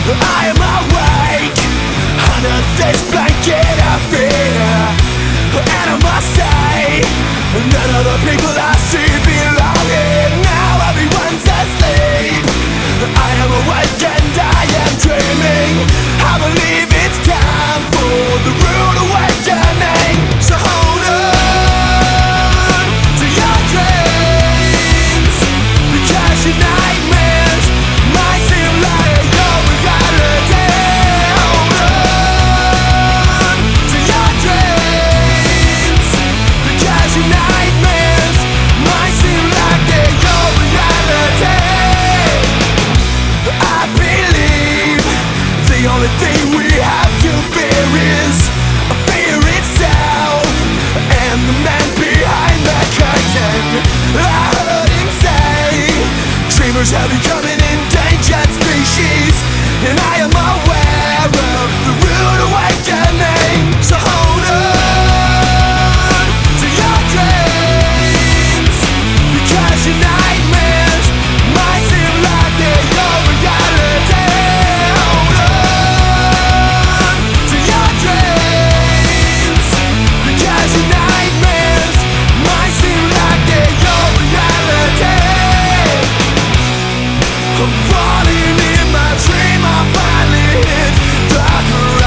I am awake under this blanket of fear, and I must say, none of the people I see belong here. Now everyone's asleep, I am awake and I am dreaming. I believe it's time for the rude awakening. So hold on to your dreams, because your nightmares might seem like your reality. Hold on to your dreams, because your nightmares might seem like they're your reality. I believe the only thing we have to fear is fear itself, and the man behind the curtain. I heard him say, dreamers have become an endangered species, and I am aware of the rude awakening. So hold on to your dreams, because your nightmares might seem like they're your reality. Hold on to your dreams, because your nightmares might seem like they're your reality. I'm falling in my dream, I finally hit the ground.